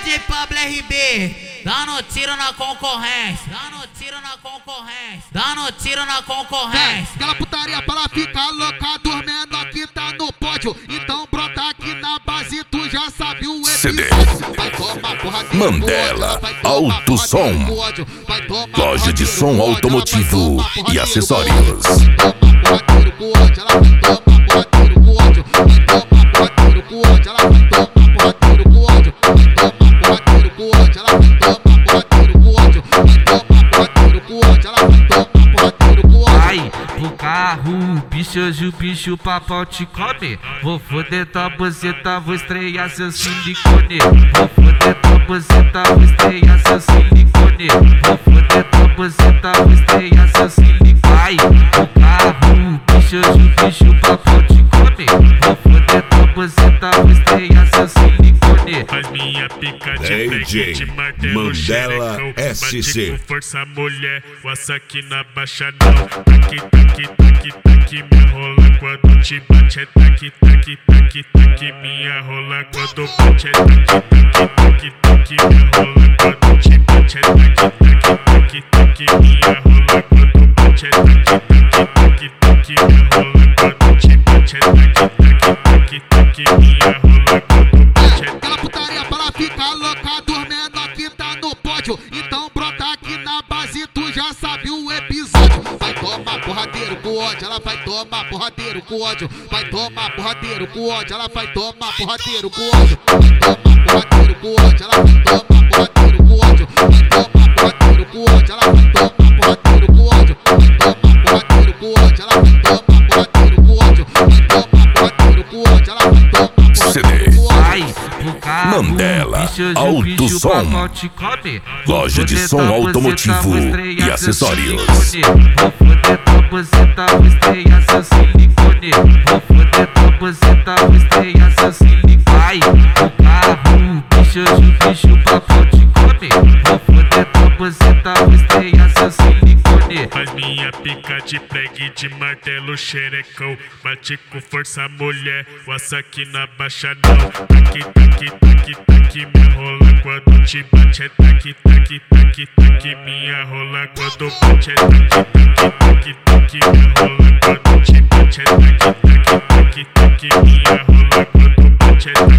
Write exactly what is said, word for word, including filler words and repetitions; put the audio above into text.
D J Pablo R B, dando tiro na concorrência, dando tiro na concorrência, dando tiro na concorrência. Aquela putaria pra ela ficar louca, dormindo aqui tá no pódio. Então brota aqui na base, tu já sabe o episódio. Vai tomar porradeiro, Mandela Alto Som, loja de som automotivo e acessórios. Ai, pro carro, bicho, hoje o bicho papau te come. Vou foder tua buceta, vou estrear seu silicone. Vou foder tua buceta, vou estrear seu silicone. Vou foder tua buceta, vou estrear seu silicone. Ai, pro carro, bicho, hoje o bicho papau te come. Vou foder tua buceta, vou estrear seu silicone. Faz minha pica de D J de martelo, Mandela xerecão, S C. bate com força, mulher, o aço aqui na baixa não. Taque, taque, taque, taque, minha rola quando te bate é taque, taque, taque, taque, minha rola quando bate é taque, taque, taque, taque, minha rola quando te bate é taque, taque, taque, taque, minha rola quando bate é taque, taque, taque, taque, minha rola quando te bate é taque, taque, taque, taque, minha rola quando bate é taque. Aquela putaria pra ela ficar louca, dormindo aqui tá no pódio. Então brota aqui na base, tu já sabe o episódio. Vai tomar porradeiro com ódio, ela vai tomar porradeiro com ódio. Vai tomar porradeiro com ódio, ela vai tomar porradeiro com ódio. Vai tomar porradeiro com ódio, ela vai tomar porradeiro com ódio. Vai tomar porradeiro com ódio, ela vai tomar porradeiro com ódio. Vai tomar porradeiro com ódio, ela vai tomar porradeiro com ódio. Vai tomar porradeiro com ódio, ela vai tomar C porradeiro D com ódio. Ai, pro carro, Mandela bicho, hoje o Alto bicho Som, papau te come. loja de Vou som foder tua automotivo buceta, vou e estrear seu acessórios. silicone. Vou foder tua buceta, vou estrear seu silicone. Vou foder tua buceta, vou estrear seu silicone. Ai, pro carro, bicho, hoje o bicho papau te come. Vou foder tua buceta, vou estrear seu silicone. Faz minha pica de pregue de martelo, xerecão, bate com força, mulher, o aço aqui na baixa não. Taque, taque, taque, taque, minha rola quando te bate é taque, taque, taque, taque, minha rola quando bate é taque, taque, taque, taque, minha rola quando te bate é taque, taque, taque, taque, minha rola quando bate é taque.